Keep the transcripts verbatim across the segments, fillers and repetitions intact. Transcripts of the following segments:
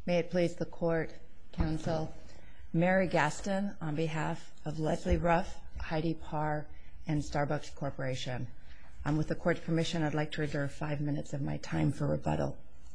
May it please the Court, Counsel, Mary Gaston on behalf of Leslie Ruff, Heidi Parr, and Starbucks Corporation. Um, with the Court's permission, I'd like to reserve five minutes of my time for rebuttal.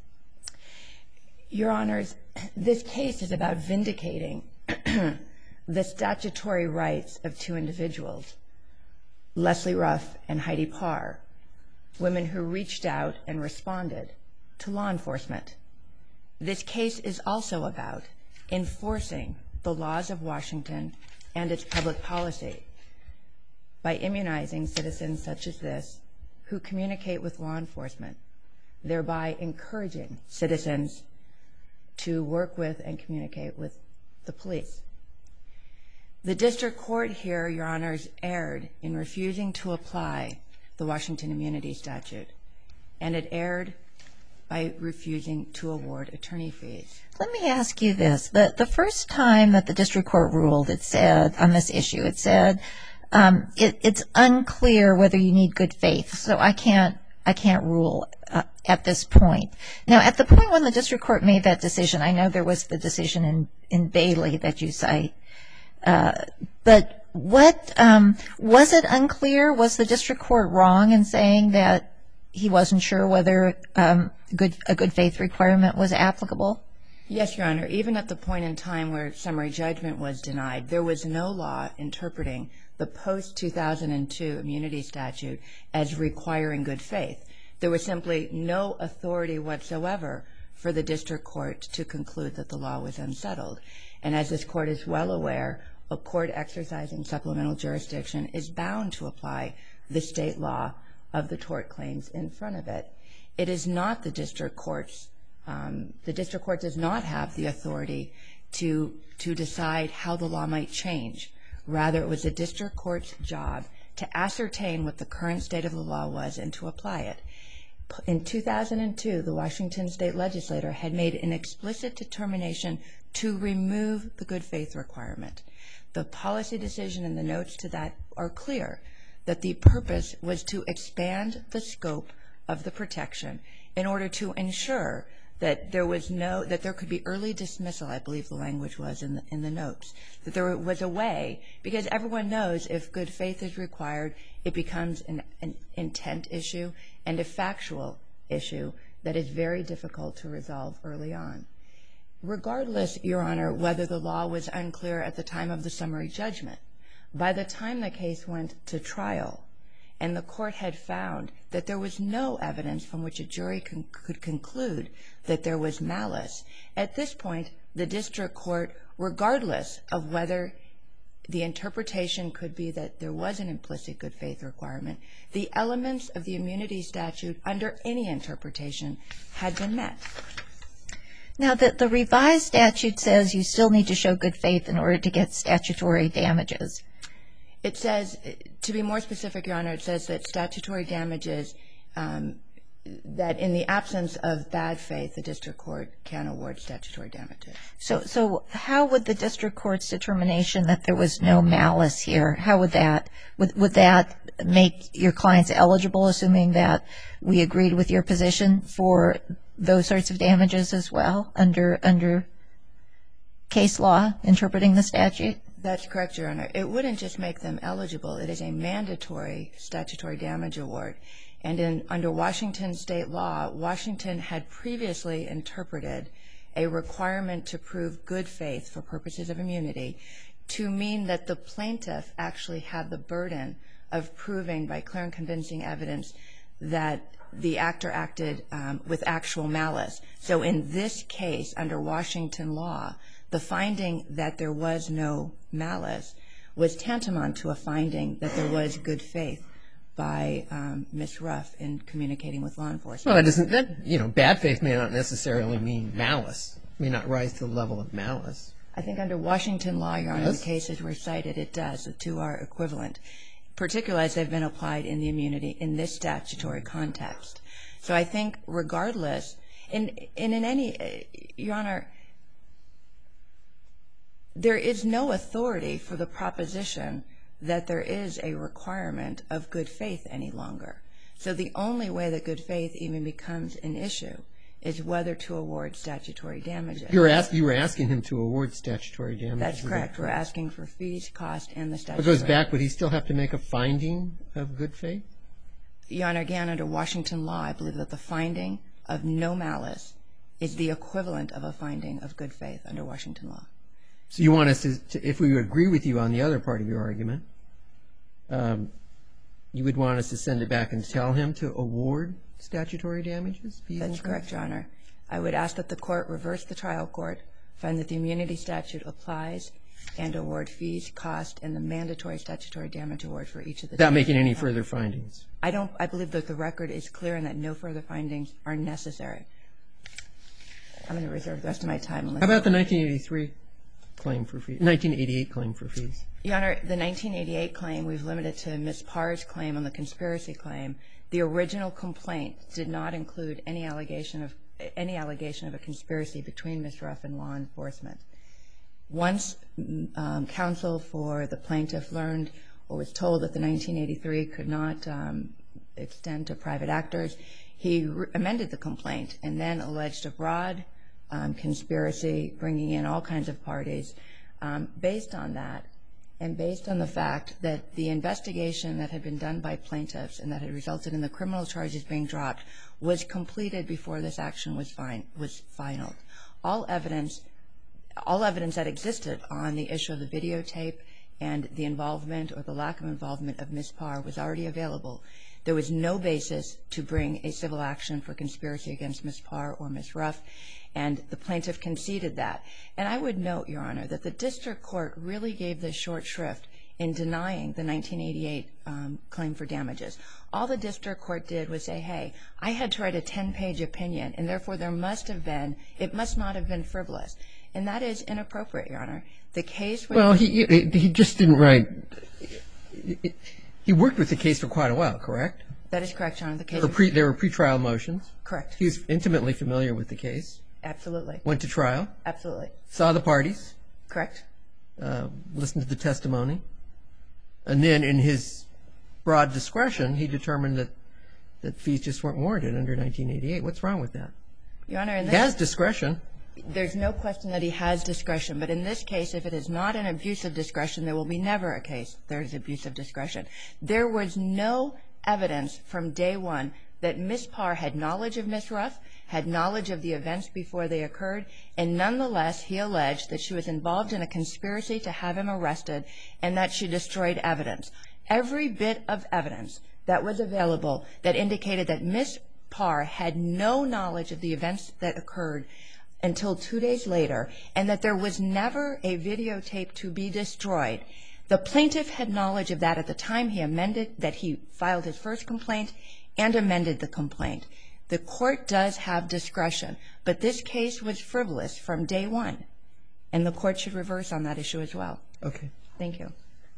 Your Honors, this case is about vindicating the statutory rights of two individuals, Leslie Ruff and Heidi Parr, women who reached out and responded to law enforcement. This case is also about enforcing the laws of Washington and its public policy by immunizing citizens such as this who communicate with law enforcement, thereby encouraging citizens to work with and communicate with the police. The District Court here, Your Honors, erred in refusing to apply the Washington Immunity Statute, and it erred by refusing to award attorney fees. Let me ask you this. The, the first time that the District Court ruled, it said, on this issue, it said um, it, it's unclear whether you need good faith, so I can't, I can't rule uh, at this point. Now, at the point when the District Court made that decision, I know there was the decision in, in Bailey that you cite, uh, but what, um, was it unclear? Was the District Court wrong in saying that he wasn't sure whether um, good, a good faith requirement was applicable? Yes, Your Honor. Even at the point in time where summary judgment was denied, there was no law interpreting the post two thousand two immunity statute as requiring good faith. There was simply no authority whatsoever for the District Court to conclude that the law was unsettled. And as this Court is well aware, a court exercising supplemental jurisdiction is bound to apply the state law of the tort claims in front of it. It is not the District Court's, um, the District Court does not have the authority to, to decide how the law might change. Rather, it was the District Court's job to ascertain what the current state of the law was and to apply it. In two thousand two, the Washington State Legislature had made an explicit determination to remove the good faith requirement. The policy decision and the notes to that are clear, that the purpose was to expand the scope of the protection in order to ensure that there was no, that there could be early dismissal, I believe the language was in the, in the notes, that there was a way, because everyone knows if good faith is required, it becomes an, an intent issue and a factual issue that is very difficult to resolve early on. Regardless, Your Honor, whether the law was unclear at the time of the summary judgment, by the time the case went to trial and the court had found that there was no evidence from which a jury con- could conclude that there was malice, at this point, the District Court, regardless of whether the interpretation could be that there was an implicit good faith requirement, the elements of the immunity statute under any interpretation had been met. Now, the, the revised statute says you still need to show good faith in order to get statutory damages. It says, to be more specific, Your Honor, it says that statutory damages, um, that in the absence of bad faith, the District Court can award statutory damages. So, so how would the District Court's determination that there was no malice here, how would that, would, would that make your clients eligible, assuming that we agreed with your position for those sorts of damages as well under, under case law interpreting the statute? That's correct, Your Honor. It wouldn't just make them eligible. It is a mandatory statutory damage award. And in, under Washington state law, Washington had previously interpreted a requirement to prove good faith for purposes of immunity to mean that the plaintiff actually had the burden of proving by clear and convincing evidence that the actor acted um, with actual malice. So in this case, under Washington law, the finding that there was no malice was tantamount to a finding that there was good faith by um, Miz Ruff in communicating with law enforcement. Well, it isn't that, you know, bad faith may not necessarily mean malice, may not rise to the level of malice. I think under Washington law, Your Honor, Yes. the cases were cited, it does. The two are equivalent, particularly as they've been applied in the immunity in this statutory context. So I think regardless, and in, in, in any, Your Honor, there is no authority for the proposition that there is a requirement of good faith any longer. So the only way that good faith even becomes an issue is whether to award statutory damages. You're ask, you were asking him to award statutory damages. That's correct. We're asking for fees, cost, and the statutory. It goes back, would he still have to make a finding of good faith? Your Honor, again, under Washington law, I believe that the finding of no malice is the equivalent of a finding of good faith under Washington law. So you want us to, to if we agree with you on the other part of your argument, um, you would want us to send it back and tell him to award statutory damages? Fees That's correct, Your Honor. I would ask that the court reverse the trial court, find that the immunity statute applies, and award fees, cost, and the mandatory statutory damage award for each of the. Without making any further findings. I don't. I believe that the record is clear and that no further findings are necessary. I'm going to reserve the rest of my time. How about the nineteen eighty-three claim for fees? nineteen eighty-eight claim for fees. Your Honor, the nineteen eighty-eight claim we've limited to Miz Parr's claim on the conspiracy claim. The original complaint did not include any allegation of any allegation of a conspiracy between Miz Ruff and law enforcement. Once um, counsel for the plaintiff learned or was told that the nineteen eighty-three could not um, extend to private actors, he re- amended the complaint and then alleged a broad um, conspiracy, bringing in all kinds of parties. Um, based on that, and based on the fact that the investigation that had been done by plaintiffs and that had resulted in the criminal charges being dropped was completed before this action was, fin- was final. All evidence all evidence that existed on the issue of the videotape and the involvement or the lack of involvement of Miz Parr was already available. There was no basis to bring a civil action for conspiracy against Miz Parr or Miz Ruff, and the plaintiff conceded that. And I would note, Your Honor, that the district court really gave this short shrift in denying the nineteen eighty-eight um, claim for damages. All the district court did was say, hey, I had to write a ten-page opinion, and therefore there must have been, it must not have been frivolous. And that is inappropriate, Your Honor. The case was... Well, he, he just didn't write... He worked with the case for quite a while, correct? That is correct, Your Honor. The case there were, pre, there were pre-trial motions. Correct. He was intimately familiar with the case. Absolutely. Went to trial. Absolutely. Saw the parties. Correct. Uh, listened to the testimony. And then in his broad discretion, he determined that, that fees just weren't warranted under nineteen eighty-eight. What's wrong with that? Your Honor, in he this... has discretion. There's no question that he has discretion. But in this case, if it is not an abuse of discretion, there will be never a case there is abuse of discretion. There was no evidence from day one that Miz Parr had knowledge of Miz Ruff, had knowledge of the events before they occurred, and nonetheless he alleged that she was involved in a conspiracy to have him arrested and that she destroyed evidence. Every bit of evidence that was available that indicated that Miz Parr had no knowledge of the events that occurred until two days later, and that there was never a videotape to be destroyed. The plaintiff had knowledge of that at the time he amended, that he filed his first complaint and amended the complaint. The court does have discretion, but this case was frivolous from day one, and the court should reverse on that issue as well. Okay. Thank you.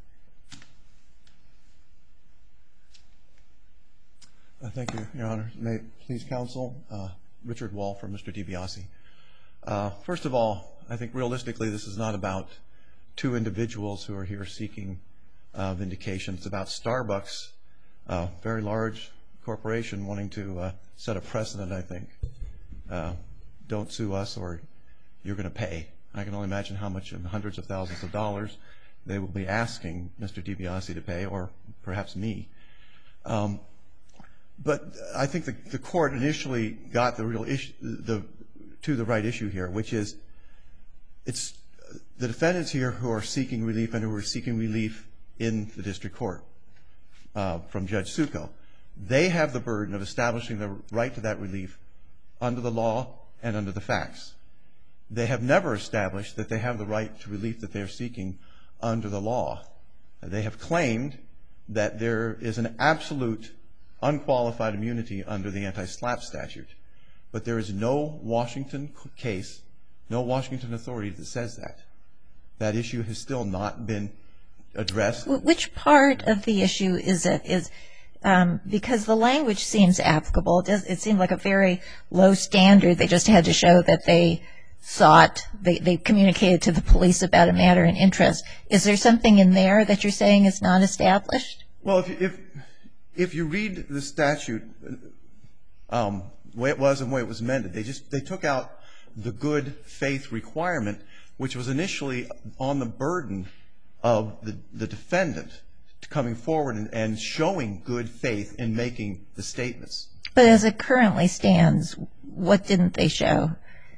Uh, thank you, Your Honor. May it please counsel, uh, Richard Wall for Mister DiBiase. Uh, first of all, I think realistically this is not about two individuals who are here seeking uh, vindication. It's about Starbucks, a very large corporation wanting to uh, set a precedent, I think. Uh, don't sue us or you're going to pay. I can only imagine how much in hundreds of thousands of dollars they will be asking Mister DiBiase to pay, or perhaps me. Um, but I think the, the court initially got the real issue, the to the right issue here, which is it's the defendants here who are seeking relief and who are seeking relief in the district court uh, from Judge Succo. They have the burden of establishing the right to that relief under the law and under the facts. They have never established that they have the right to relief that they are seeking under the law. They have claimed that there is an absolute unqualified immunity under the anti-SLAPP statute. But there is no Washington case, no Washington authority that says that. That issue has still not been addressed. Which part of the issue is it? Is um, because the language seems applicable. It, does, it seemed like a very low standard. They just had to show that they sought, they, they communicated to the police about a matter in interest. Is there something in there that you're saying is not established? Well, if if, if you read the statute, um, the way it was and the way it was amended. They just they took out the good faith requirement, which was initially on the burden of the, the defendant coming forward and, and showing good faith in making the statements. But as it currently stands, what didn't they show?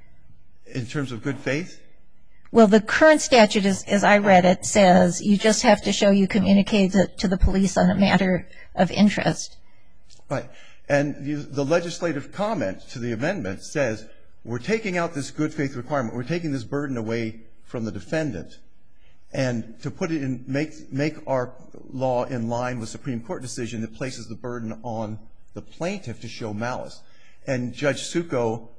In terms of good faith? Well, the current statute, is, as I read it, says you just have to show you communicated to, to the police on a matter of interest. Right. And you, the legislative comment to the amendment says, we're taking out this good faith requirement. We're taking this burden away from the defendant. And to put it in, make, make our law in line with Supreme Court decision that places the burden on the plaintiff to show malice. And Judge Succo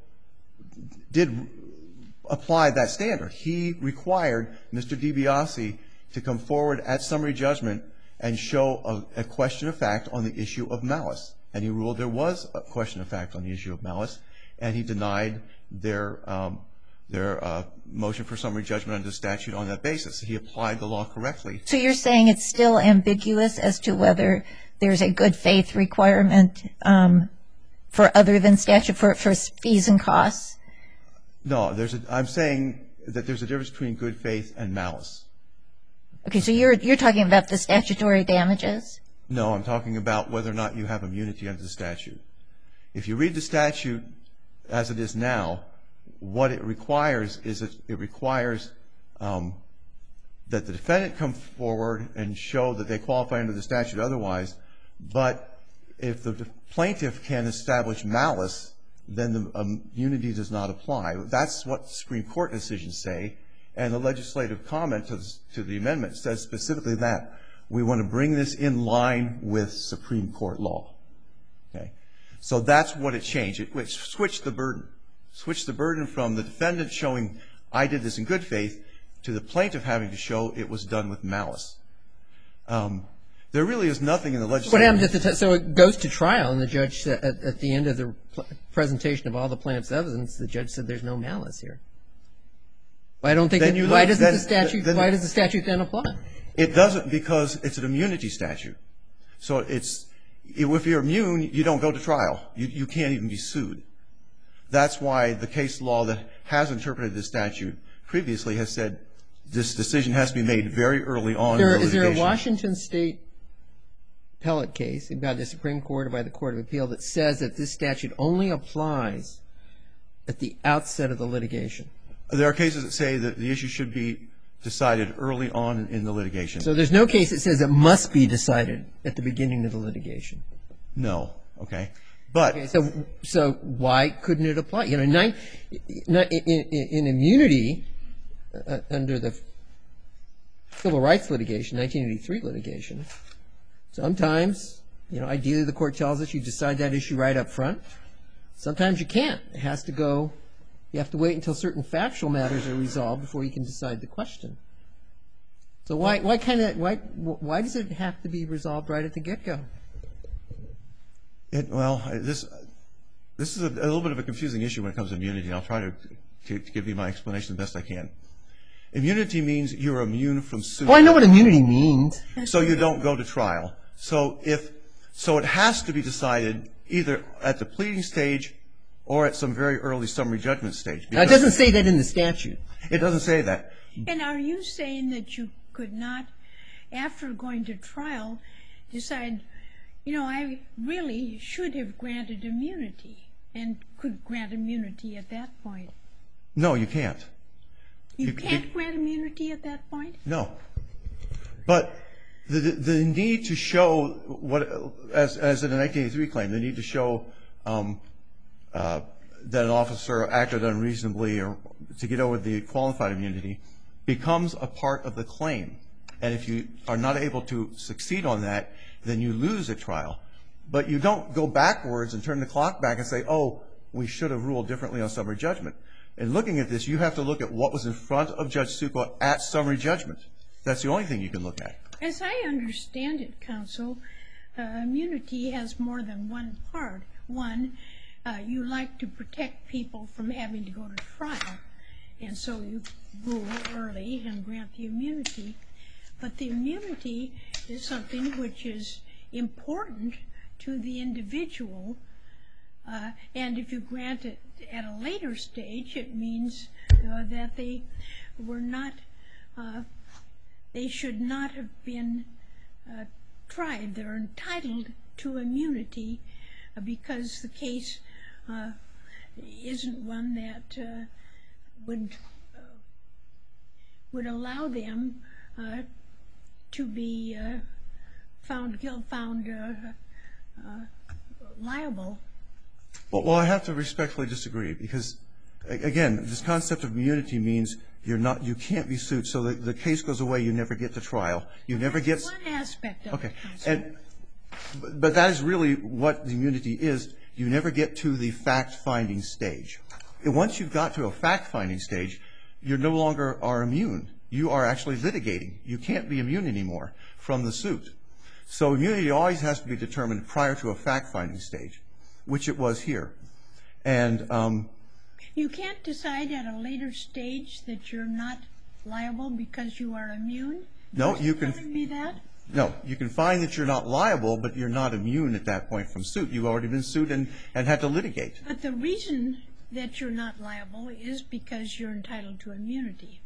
did apply that standard. He required Mister DiBiase to come forward at summary judgment and show a, a question of fact on the issue of malice. And he ruled there was a question of fact on the issue of malice, and he denied their um, their uh, motion for summary judgment under the statute on that basis. He applied the law correctly. So you're saying it's still ambiguous as to whether there's a good faith requirement um, for other than statute for, for fees and costs? No, there's a, I'm saying that there's a difference between good faith and malice. Okay, so you're you're talking about the statutory damages? No, I'm talking about whether or not you have immunity under the statute. If you read the statute as it is now, what it requires is that it requires um, that the defendant come forward and show that they qualify under the statute otherwise, but if the plaintiff can establish malice, then the immunity does not apply. That's what Supreme Court decisions say, and the legislative comment to the, to the amendment says specifically that. We want to bring this in line with Supreme Court law. Okay? So that's what it changed. It, it switched the burden. Switched the burden from the defendant showing, I did this in good faith, to the plaintiff having to show it was done with malice. Um, there really is nothing in the legislative... What happens if the, so it goes to trial, and the judge, at, at the end of the presentation of all the plaintiff's evidence, the judge said there's no malice here. I don't think. That, why doesn't then, the statute? Then, why does the statute then apply? It doesn't, because it's an immunity statute. So it's if you're immune, you don't go to trial. You you can't even be sued. That's why the case law that has interpreted this statute previously has said this decision has to be made very early on. There, in the is there a Washington State appellate case by the Supreme Court or by the Court of Appeal that says that this statute only applies at the outset of the litigation? There are cases that say that the issue should be decided early on in the litigation. So there's no case that says it must be decided at the beginning of the litigation? No. Okay. But okay, so so why couldn't it apply? You know, nine, in, in, in immunity uh, under the civil rights litigation, nineteen eighty-three litigation, sometimes, you know, ideally the court tells us you decide that issue right up front. Sometimes you can't. It has to go. You have to wait until certain factual matters are resolved before you can decide the question. So why why kind of why why does it have to be resolved right at the get-go? It, well, this this is a, a little bit of a confusing issue when it comes to immunity, and I'll try to, to, to give you my explanation the best I can. Immunity means you're immune from suit. Well, I know what immunity means. So you don't go to trial. So if so, it has to be decided either at the pleading stage or at some very early summary judgment stage. Now, it doesn't say that in the statute. It doesn't say that. And are you saying that you could not, after going to trial, decide, you know, I really should have granted immunity and could grant immunity at that point? No, you can't. You, you can't you, grant immunity at that point? No. But the the need to show what, as as in a nineteen eighty-three claim, the need to show um, uh, that an officer acted unreasonably or to get over the qualified immunity becomes a part of the claim. And if you are not able to succeed on that, then you lose at trial. But you don't go backwards and turn the clock back and say, oh, we should have ruled differently on summary judgment. In looking at this, you have to look at what was in front of Judge Succo at summary judgment. That's the only thing you can look at. As I understand it, counsel, uh, immunity has more than one part. One, uh, you like to protect people from having to go to trial, and so you rule early and grant the immunity. But the immunity is something which is important to the individual Uh, and if you grant it at a later stage, it means uh, that they were not, uh, they should not have been uh, tried. They're entitled to immunity uh, because the case uh, isn't one that uh, would uh, would allow them uh, to be uh, found guilt, found uh, uh, liable. Well, well, I have to respectfully disagree because, again, this concept of immunity means you're not, you can't be sued. So the, the case goes away. You never get to trial. You never get. One aspect of okay. it. Okay. And but that is really what the immunity is. You never get to the fact-finding stage. And once you've got to a fact-finding stage, you no longer are immune. You are actually litigating. You can't be immune anymore from the suit. So immunity always has to be determined prior to a fact-finding stage, which it was here. And um, you can't decide at a later stage that you're not liable because you are immune? No, Are you can. telling me that? No, you can find that you're not liable, but you're not immune at that point from suit. You've already been sued and, and had to litigate. But the reason that you're not liable is because you're entitled to immunity.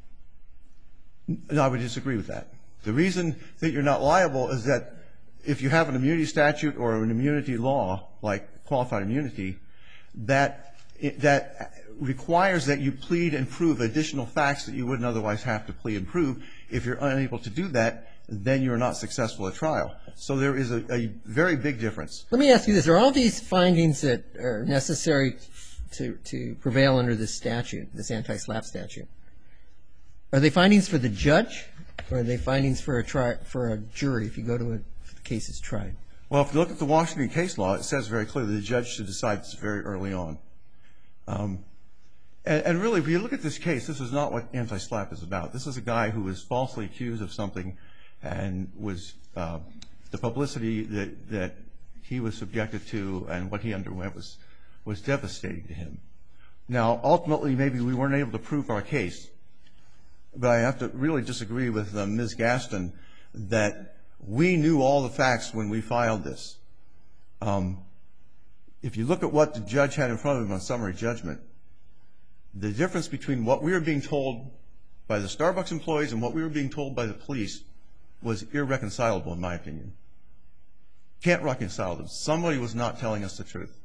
No, I would disagree with that. The reason that you're not liable is that if you have an immunity statute or an immunity law, like qualified immunity, that that requires that you plead and prove additional facts that you wouldn't otherwise have to plead and prove. If you're unable to do that, then you're not successful at trial. So there is a, a very big difference. Let me ask you this. Are all these findings that are necessary to, to prevail under this statute, this anti-SLAPP statute, are they findings for the judge or are they findings for a, tri for a jury if you go to a if the case is tried? Well, if you look at the Washington case law, it says very clearly the judge should decide this very early on. Um, and, and really, if you look at this case, this is not what anti-SLAPP is about. This is a guy who was falsely accused of something and was uh, the publicity that, that he was subjected to and what he underwent was, was devastating to him. Now, ultimately, maybe we weren't able to prove our case, but I have to really disagree with uh, Miz Gaston that we knew all the facts when we filed this. Um, if you look at what the judge had in front of him on summary judgment, the difference between what we were being told by the Starbucks employees and what we were being told by the police was irreconcilable, in my opinion. Can't reconcile them. Somebody was not telling us the truth.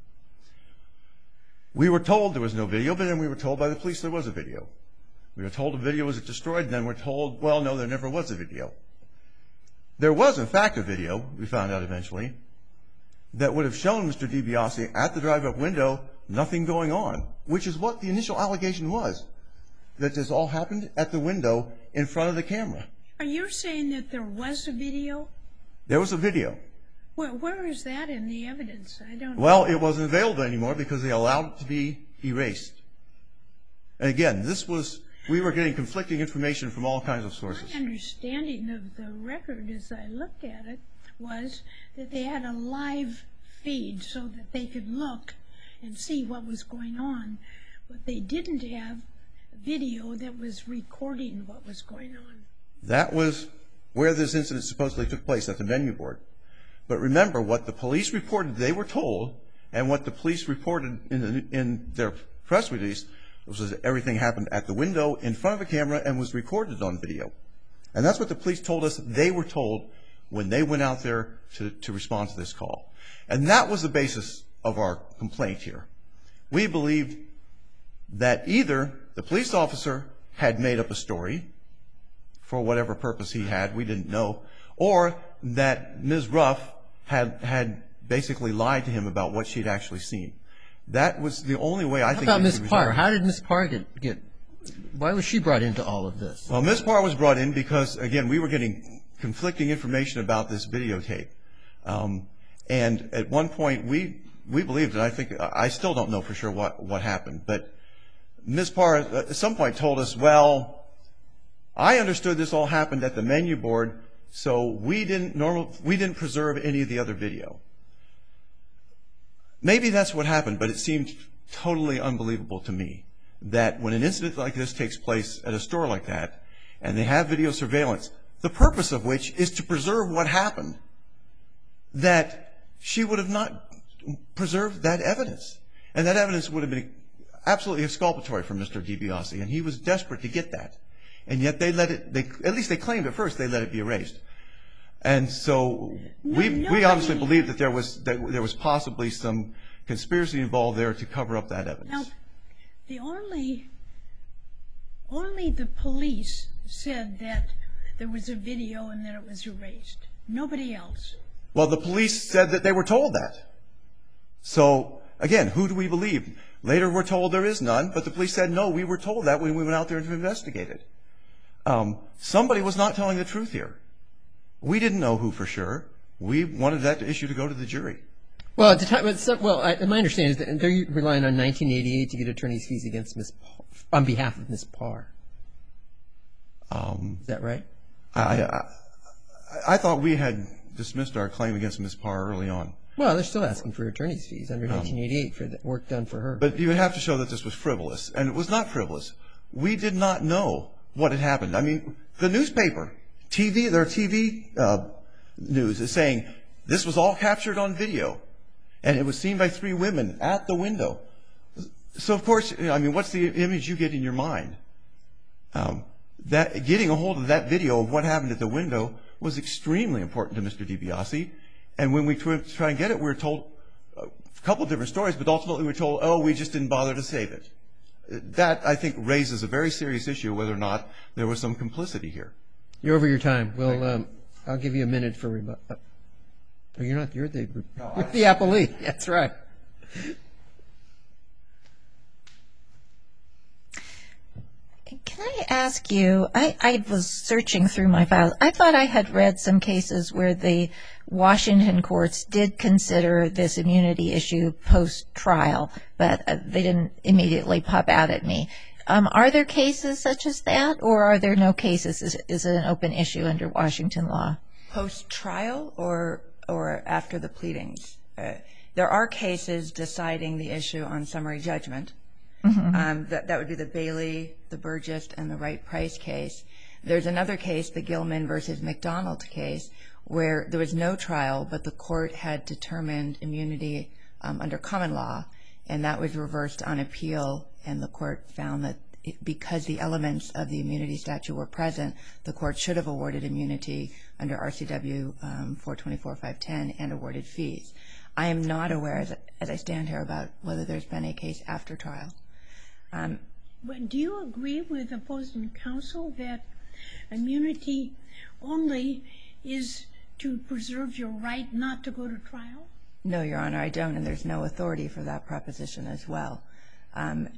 We were told there was no video, but then we were told by the police there was a video. We were told the video was destroyed, and then we're told, well, no, there never was a video. There was, in fact, a video, we found out eventually, that would have shown Mister DiBiase at the drive-up window, nothing going on, which is what the initial allegation was, that this all happened at the window in front of the camera. Are you saying that there was a video? There was a video. Where, where is that in the evidence? I don't know. Well, it wasn't available anymore because they allowed it to be erased. And again, this was, we were getting conflicting information from all kinds of sources. My understanding of the record as I looked at it was that they had a live feed so that they could look and see what was going on, but they didn't have video that was recording what was going on. That was where this incident supposedly took place, at the menu board. But remember, what the police reported they were told, and what the police reported in, the, in their press release, was that everything happened at the window in front of a camera and was recorded on video. And that's what the police told us they were told when they went out there to, to respond to this call. And that was the basis of our complaint here. We believed that either the police officer had made up a story for whatever purpose he had, we didn't know, or that Miz Ruff had, had basically lied to him about what she'd actually seen. That was the only way I How think... about Miz Parr? How did Miz Parr get, get, why was she brought into all of this? Well, Miz Parr was brought in because, again, we were getting conflicting information about this videotape. Um, and at one point, we, we believed, and I think, I still don't know for sure what, what happened, but Miz Parr at some point told us, well, I understood this all happened at the menu board, so we didn't normal, we didn't preserve any of the other video. Maybe that's what happened, but it seemed totally unbelievable to me that when an incident like this takes place at a store like that, and they have video surveillance, the purpose of which is to preserve what happened, that she would have not preserved that evidence. And that evidence would have been absolutely exculpatory for Mister DiBiase, and he was desperate to get that. And yet they let it, they, at least they claimed at first they let it be erased. And so we No, we honestly nobody- believe that there was that there was possibly some conspiracy involved there to cover up that evidence. Now, the only, only the police said that there was a video and that it was erased. Nobody else. Well, the police said that they were told that. So, again, who do we believe? Later we're told there is none, but the police said, no, we were told that when we went out there to investigate it. Um, somebody was not telling the truth here. We didn't know who for sure. We wanted that issue to go to the jury. Well, at the time, it's, well, I, my understanding is that they're relying on nineteen eighty-eight to get attorney's fees against Miz Parr, on behalf of Miz Parr. Um, Is that right? I, I, I thought we had dismissed our claim against Miz Parr early on. Well, they're still asking for attorney's fees under nineteen eighty-eight for the work done for her. But you would have to show that this was frivolous, and it was not frivolous. We did not know what had happened. I mean, the newspaper, T V, their T V uh, news is saying this was all captured on video, and it was seen by three women at the window. So, of course, I mean, what's the image you get in your mind? Um, that getting a hold of that video of what happened at the window was extremely important to Mister DiBiase. And when we try, try and get it, we were told a couple of different stories, but ultimately we were told, oh, we just didn't bother to save it. That, I think, raises a very serious issue whether or not there was some complicity here. You're over your time. Well, um, I'll give you a minute for rebuttal. Oh, you're not. You're the, No, you're I- the appellee. That's right. Can I ask you, I, I was searching through my files. I thought I had read some cases where the Washington courts did consider this immunity issue post-trial, but uh, they didn't immediately pop out at me. Um, are there cases such as that, or are there no cases? Is, is it an open issue under Washington law? Post-trial or or after the pleadings? Uh, there are cases deciding the issue on summary judgment. Mm-hmm. Um, that, that would be the Bailey, the Burgess, and the Wright Price case. There's another case, the Gilman versus McDonald case, where there was no trial, but the court had determined immunity um, under common law, and that was reversed on appeal, and the court found that it, because the elements of the immunity statute were present, the court should have awarded immunity under R C W um, four twenty-four five ten and awarded fees. I am not aware, as, as I stand here, about whether there's been a case after trial. Um, But do you agree with opposing counsel that immunity only is to preserve your right not to go to trial? No, Your Honor, I don't, and there's no authority for that proposition as well. Um,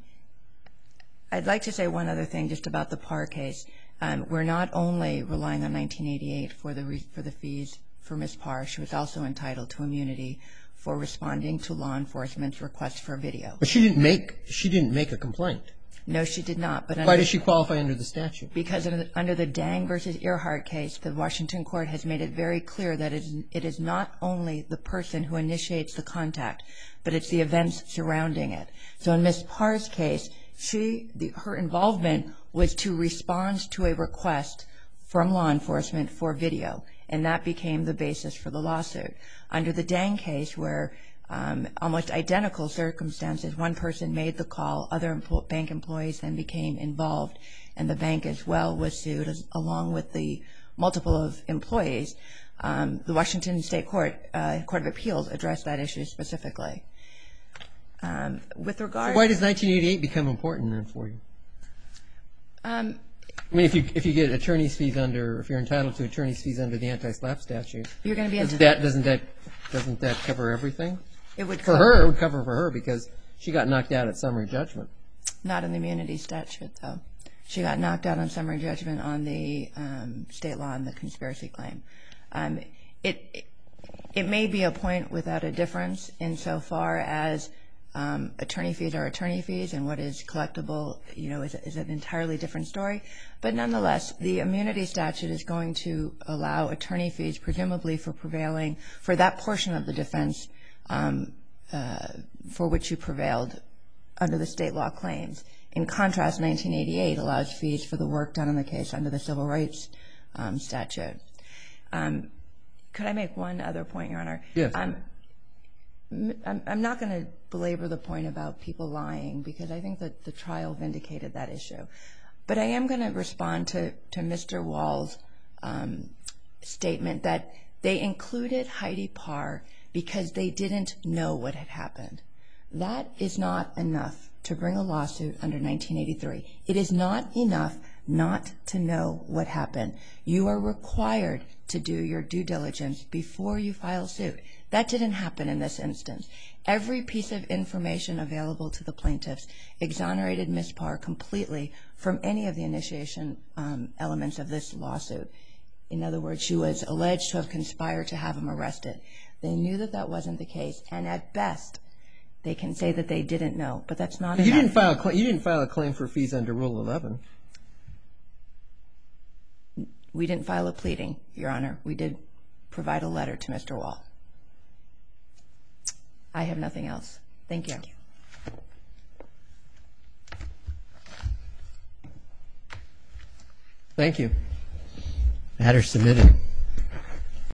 I'd like to say one other thing just about the Parr case. Um, we're not only relying on nineteen eighty-eight for the re- for the fees for Miz Parr. She was also entitled to immunity for responding to law enforcement's request for a video. But she didn't make. She didn't make a complaint. No, she did not. But Why under, does she qualify under the statute? Because under the, under the Dang versus Earhart case, the Washington court has made it very clear that it is, it is not only the person who initiates the contact, but it's the events surrounding it. So in Miz Parr's case, she the, her involvement was to respond to a request from law enforcement for video, and that became the basis for the lawsuit. Under the Dang case, where um, almost identical circumstances, one person made the call, other empl- bank employees then became involved, and the bank as well was sued, as, along with the multiple of employees. Um, the Washington State Court, uh, Court of Appeals, addressed that issue specifically. Um, with regard, So why does nineteen eighty-eight become important then for you? Um, I mean, if you if you get attorney's fees under, if you're entitled to attorney's fees under the anti-SLAPP statute, you're going to be doesn't enti- that doesn't that doesn't that cover everything? It would For cover, her, it would cover for her because she got knocked out at summary judgment. Not in the immunity statute, though. She got knocked out on summary judgment on the um, state law and the conspiracy claim. Um, it, it it may be a point without a difference insofar as um, attorney fees are attorney fees, and what is collectible, you know, is, is an entirely different story. But nonetheless, the immunity statute is going to allow attorney fees, presumably for prevailing for that portion of the defense um, uh, for which you prevailed under the state law claims. In contrast, nineteen eighty-eight allows fees for the work done in the case under the civil rights um, statute. Um, could I make one other point, Your Honor? Yes. Um, I'm, I'm not going to belabor the point about people lying because I think that the trial vindicated that issue. But I am going to respond to, to Mister Wall's um, statement that they included Heidi Parr because they didn't know what had happened. That is not enough to bring a lawsuit under nineteen eighty-three. It is not enough not to know what happened. You are required to do your due diligence before you file suit. That didn't happen in this instance. Every piece of information available to the plaintiffs exonerated Miz Parr completely from any of the initiation um, elements of this lawsuit. In other words, she was alleged to have conspired to have him arrested. They knew that that wasn't the case, and at best, they can say that they didn't know, but that's not You enough. didn't file a claim, you didn't file a claim for fees under Rule eleven. We didn't file a pleading, Your Honor. We did provide a letter to Mister Wall. I have nothing else. Thank you. Thank you. Matter submitted.